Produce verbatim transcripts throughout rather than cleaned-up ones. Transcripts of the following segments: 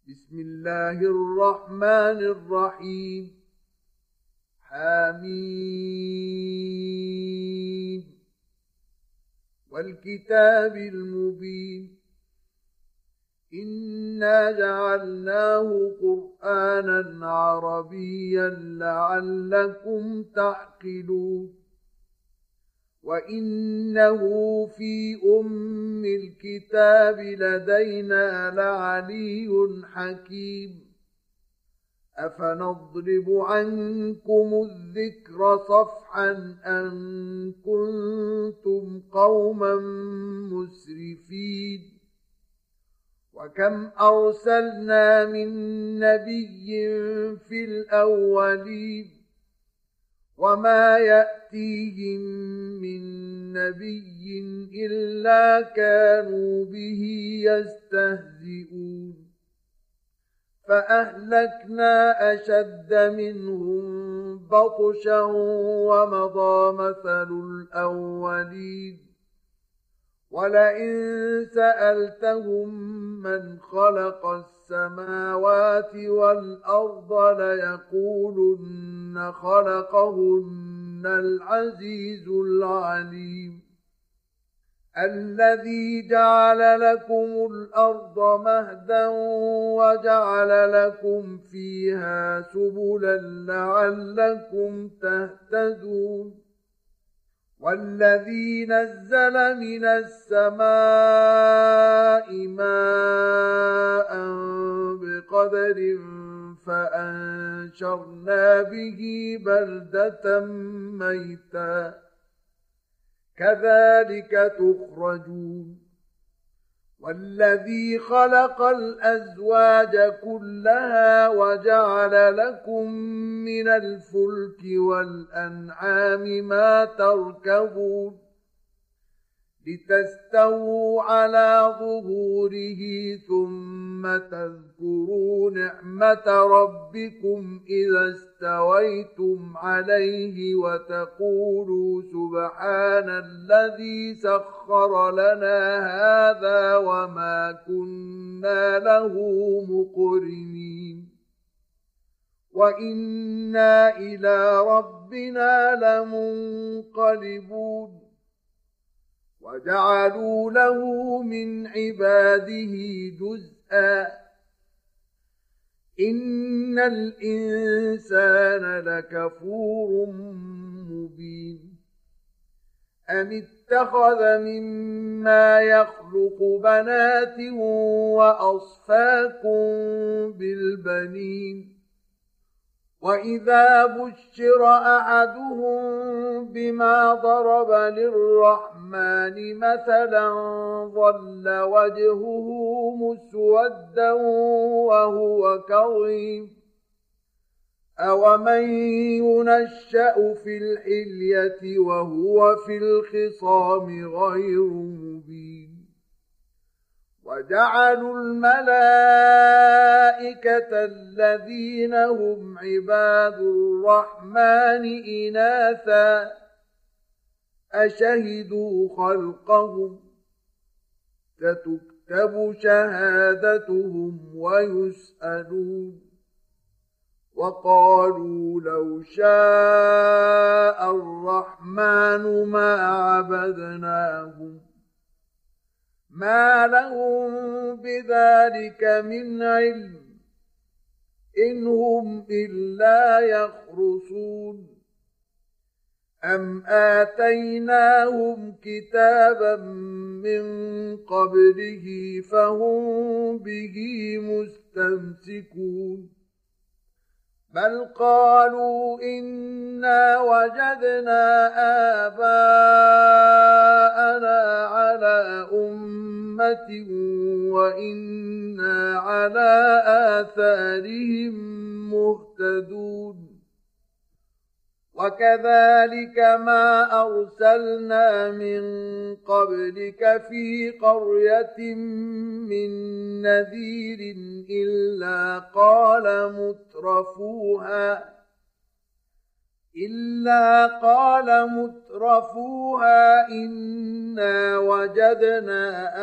بسم الله الرحمن الرحيم. حميد والكتاب المبين إنا جعلناه قرآنا عربيا لعلكم تعقلون وإنه في أم الكتاب لدينا لعلي حكيم أفنضرب عنكم الذكر صفحا أن كنتم قوما مسرفين وكم أرسلنا من نبي في الأولين وما يأتيهم من نبي إلا كانوا به يستهزئون فأهلكنا أشد منهم بطشا ومضى مثل الأولين ولئن سألتهم من خلق السماوات والأرض ليقولن خلقهن العزيز العليم الذي جعل لكم الأرض مهدا وجعل لكم فيها سبلا لعلكم تهتدون والذي نزل من السماء ماء بقدر فأنشرنا به بلدة ميتا كذلك تخرجون والذي خلق الأزواج كلها وجعل لكم من الفلك والأنعام ما تركبون لتستووا على ظهوره ثم تذكروا نعمة ربكم إذا استويتم عليه وتقولوا سبحان الذي سخر لنا هذا وما كنا له مقرنين وإنا إلى ربنا لمنقلبون وجعلوا له من عباده جزءا إن الإنسان لكفور مبين أم اتخذ مما يخلق بنات وأصفاكم بالبنين وإذا بشر أحدهم بما ضرب للرحمن مثلا ظل وجهه مسودا وهو كظيم أومن ينشأ في الحلية وهو في الخصام غير مبين وجعلوا الملائكة الذين هم عباد الرحمن إناثا أشهدوا خلقهم ستكتب شهادتهم ويسألون وقالوا لو شاء الرحمن ما عبدناهم ما لهم بذلك من علم إن هم إلا يخرصون أم آتيناهم كتابا من قبله فهم به مستمسكون بل قالوا إنا وجدنا آباءنا على أمة وإنا على آثارهم مهتدون وكذلك ما أرسلنا من قبلك في قرية من نذير إلا قال مترفوها إلا قال مترفوها إنا وجدنا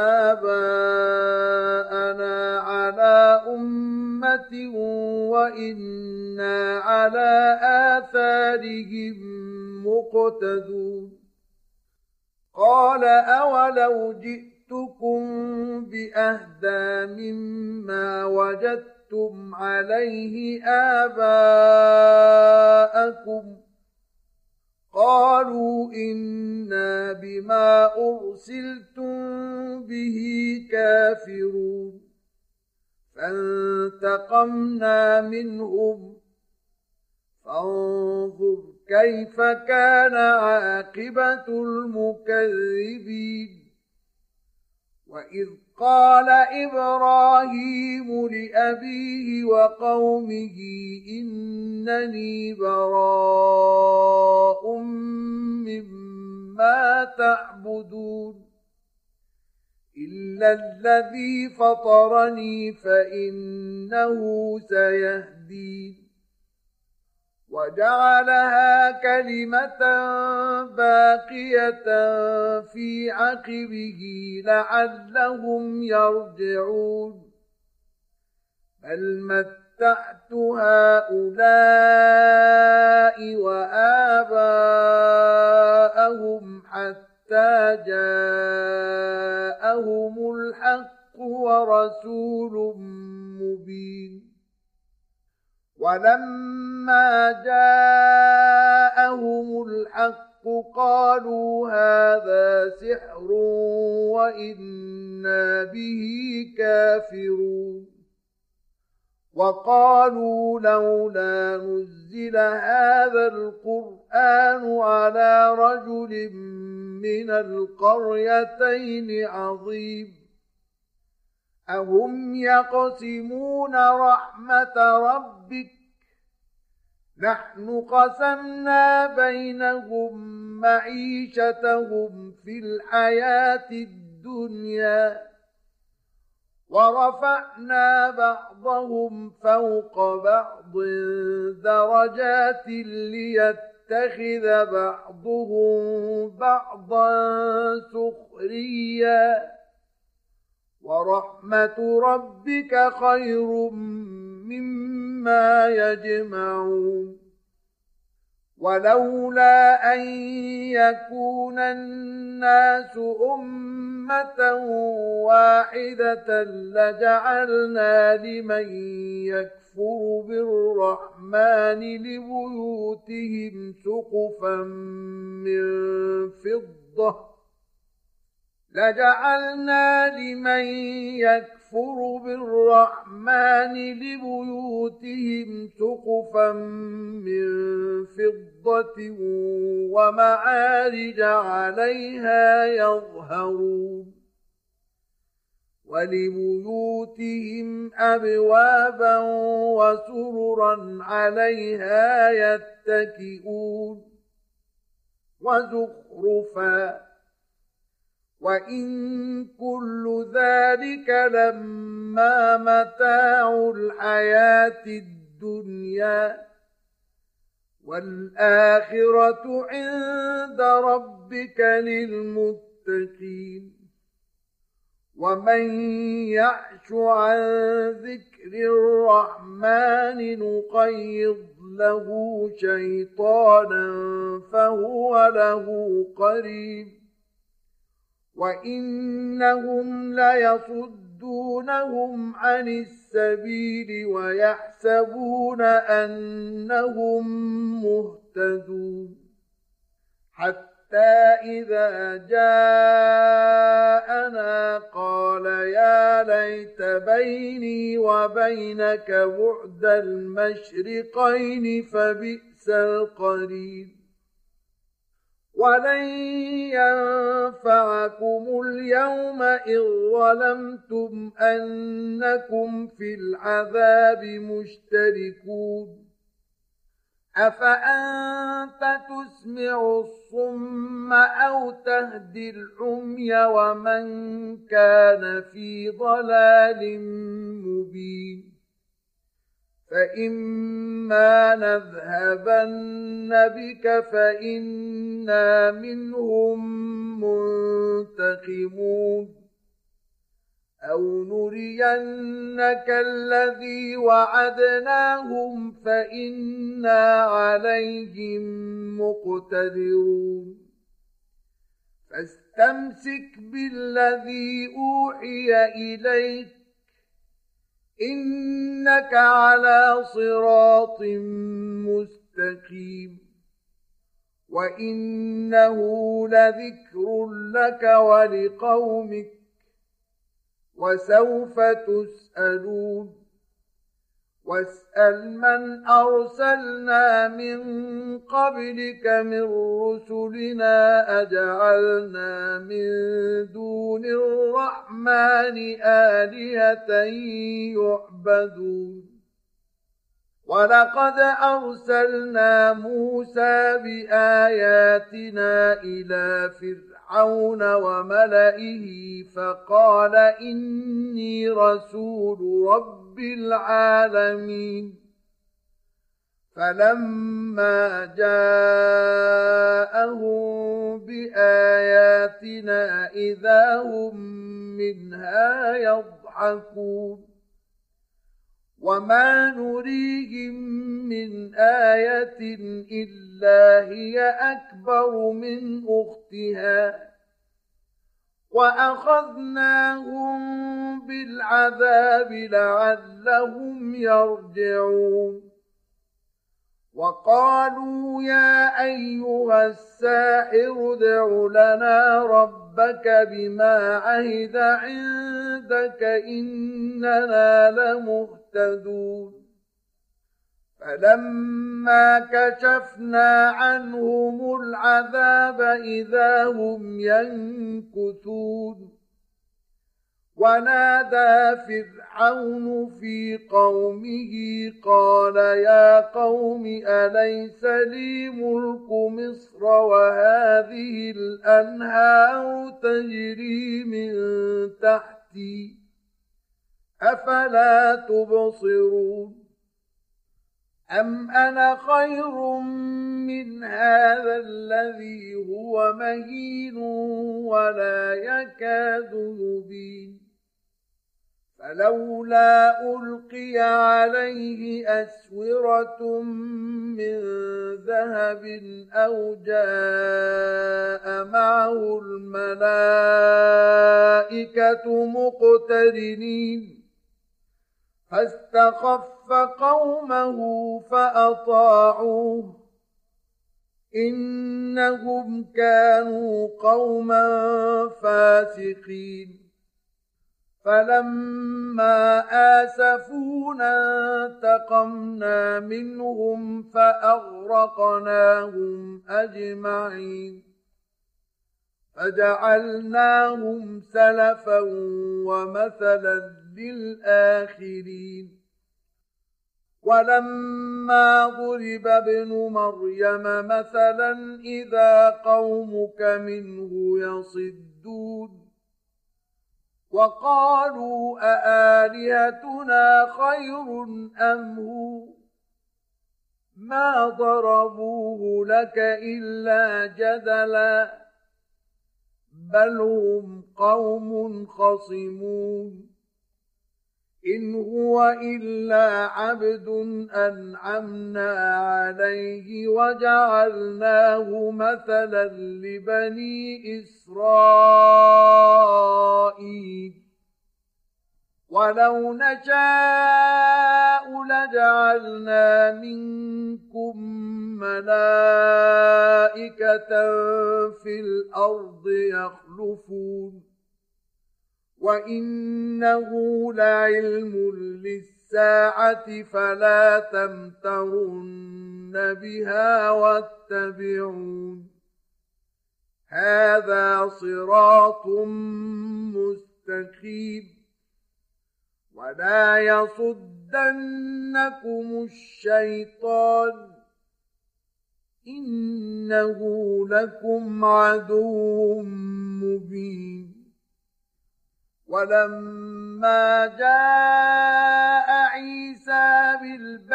آباءنا على أمة وإنا على آثارهم مقتدون قال أولو جئتكم بأهدى مما وجدتم عليه آباءكم قالوا إنا بما أرسلتم به كافرون فانتقمنا منهم فانظر كيف كان عاقبة المكذبين وإذ قال إبراهيم لأبيه وقومه إنني براء مما تعبدون إلا الذي فطرني فإنه سيهدين وجعلها كلمة باقية في عقبه لعلهم يرجعون بل متعت هؤلاء وآباءهم حتى جاءهم الحق ورسول مبين ولما جاءهم الحق قالوا هذا سحر وإنا به كافرون وقالوا لولا نزل هذا القرآن على رجل من القريتين عظيم أهم يقسمون رحمة ربك نحن قسمنا بينهم معيشتهم في الحياة الدنيا ورفعنا بعضهم فوق بعض درجات ليتخذ بعضهم بعضا سخريا ورحمة ربك خير مما يجمعون ولولا أن يكون الناس أمة واحدة لجعلنا لمن يكفر بالرحمن لبيوتهم سقفا من فضة لجعلنا لمن يكفر بالرحمن لبيوتهم سقفا من فضة ومعارج عليها يظهرون ولبيوتهم أبوابا وسررا عليها يتكئون وزخرفا وإن كل ذلك لما متاع الحياة الدنيا والآخرة عند ربك للمتقين ومن يعش عن ذكر الرحمن نقيض له شيطانا فهو له قريب وإنهم ليصدونهم عن السبيل ويحسبون أنهم مهتدون حتى إذا جاءنا قال يا ليت بيني وبينك بعد المشرقين فبئس القرين ولن ينفعكم اليوم إذ ظلمتم أنكم في العذاب مشتركون أفأنت تسمع الصم أو تهدي العمي ومن كان في ضلال مبين فإما نذهبن بك فإنا منهم منتقمون أو نرينك الذي وعدناهم فإنا عليهم مقتدرون فاستمسك بالذي أوحي إليك إنك على صراط مستقيم وإنه لذكر لك ولقومك وسوف تسألون واسأل من أرسلنا من قبلك من رسلنا أجعلنا من دون الرحمن آلهة يعبدون ولقد أرسلنا موسى بآياتنا إلى فرعون وملئه فقال إني رسول رب العالمين فلما جاءهم بآياتنا إذا هم منها يضحكون وما نريهم من آية إلا هي أكبر من أختها وأخذناهم بالعذاب لعلهم يرجعون وقالوا يا أيها الساحر ادع لنا ربك بما عهد عندك إننا لمهتدون فلما كشفنا عنهم العذاب إذا هم ينكثون ونادى فرعون في قومه قال يا قوم أليس لي ملك مصر وهذه الأنهار تجري من تحتي أفلا تبصرون أم أنا خير من هذا الذي هو مهين ولا يكاد يبين فلولا ألقي عليه أسورة من ذهب أو جاء معه الملائكة مقترنين فاستخف قومه فأطاعوه إنهم كانوا قوما فاسقين فلما آسفونا انتقمنا منهم فأغرقناهم أجمعين فجعلناهم سلفا ومثلا للآخرين ولما ضرب ابن مريم مثلا إذا قومك منه يصدون وقالوا أآلهتنا خير أم هو ما ضربوه لك إلا جدلا بل هم قوم خصمون إن هو إلا عبد أنعمنا عليه وجعلناه مثلا لبني إسرائيل ولو نشاء لجعلنا منكم ملائكة في الأرض يخلفون وإنه لعلم للساعة فلا تمترن بها واتبعون هذا صراط مستقيم ولا يصدنكم الشيطان إنه لكم عدو مبين ولما جاء عيسى بالبينات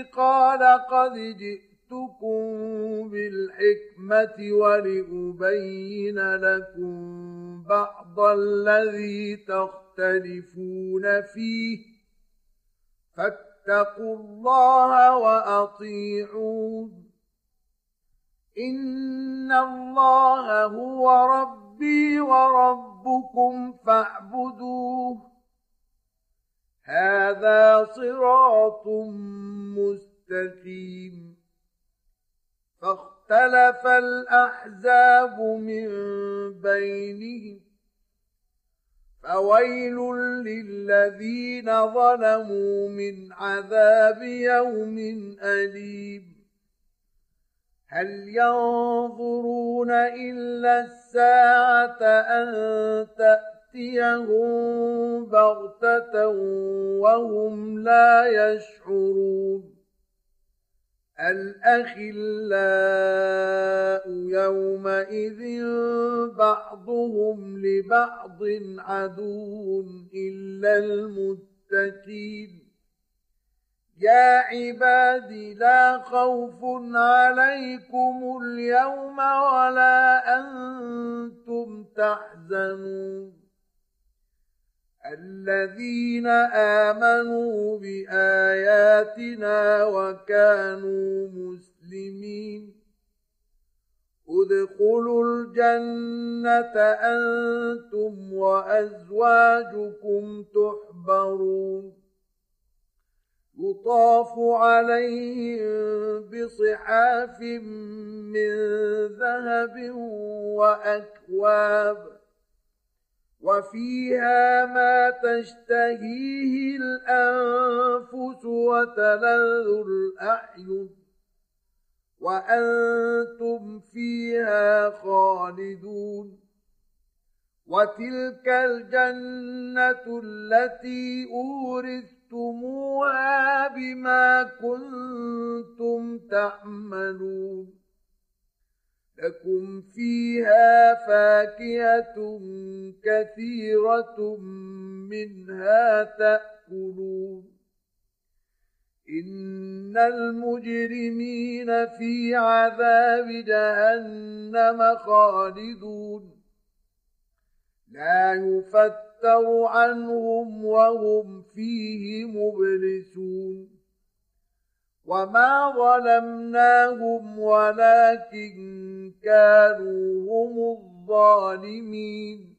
قال قد جئتكم بالحكمة ولأبين لكم بعض الذي تختلفون فيه فاتقوا الله وأطيعون إن الله هو ربي وربكم فاعبدوه هذا صراط مستقيم فاختلف الأحزاب من بينهم فويل للذين ظلموا من عذاب يوم أليم هل ينظرون إلا الساعة أن تأتيهم بغتة وهم لا يشعرون الأخلاء يومئذ بعضهم لبعض عدو إلا المتقين يا عباد لا خوف عليكم اليوم ولا أنتم تحزنون الذين آمنوا بآياتنا وكانوا مسلمين ادخلوا الجنة أنتم وأزواجكم تحبرون يطاف عليهم بصحاف من ذهب وأكواب وفيها ما تشتهيه الأنفس وتلذ الأعين وأنتم فيها خالدون وتلك الجنة التي أورثتموها بما كنتم تعملون لكم فيها فاكهة كثيرة منها تأكلون إن المجرمين في عذاب جهنم خالدون لا يفتر عنهم وهم فيه مبلسون وما ظلمناهم ولكن كانوا هم الظالمين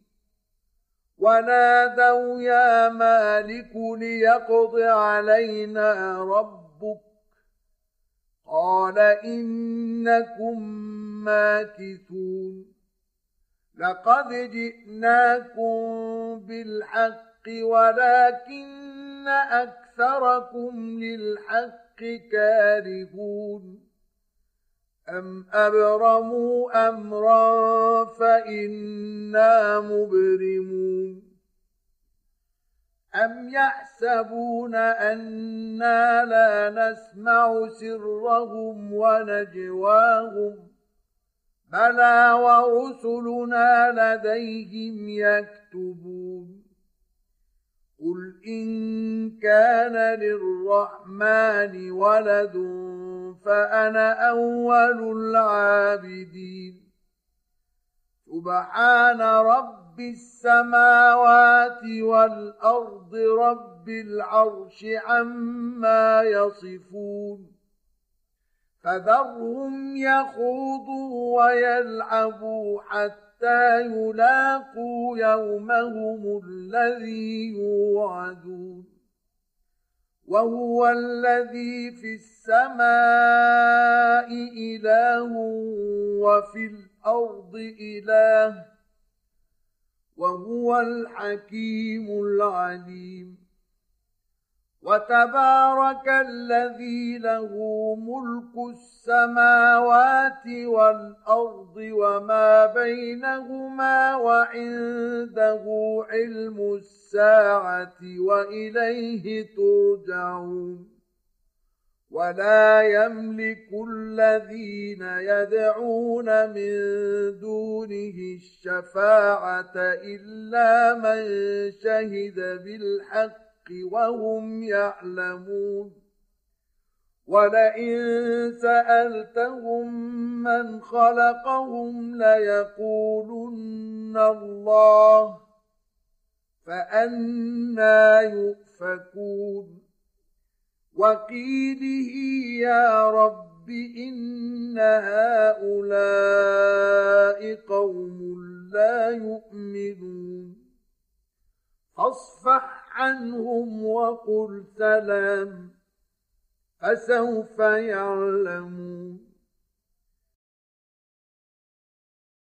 ونادوا يا مالك ليقض علينا ربك قال إنكم ماكثون لقد جئناكم بالحق ولكن أكثركم للحق كارهون أم أبرموا أمرا فإنا مبرمون أم يحسبون أنا لا نسمع سرهم ونجواهم بلى ورسلنا لديهم يكتبون قل إن كان للرحمن ولد فأنا أول العابدين سبحان رب السماوات والأرض رب العرش عما يصفون فذرهم يخوضوا ويلعبوا حتى يلاقوا يومهم الذي يوعدون وهو الذي في السماء إله وفي الأرض إله وهو الحكيم العليم وتبارك الذي له ملك السماوات والأرض وما بينهما وعنده علم الساعة وإليه ترجعون ولا يملك الذين يدعون من دونه الشفاعة إلا من شهد بالحق وهم يعلمون ولئن سألتهم من خلقهم ليقولن الله فأنى يؤفكون وقيله يا رب إن هؤلاء قوم لا يؤمنون فاصفح عنهم وقل سلام فسوف يعلمون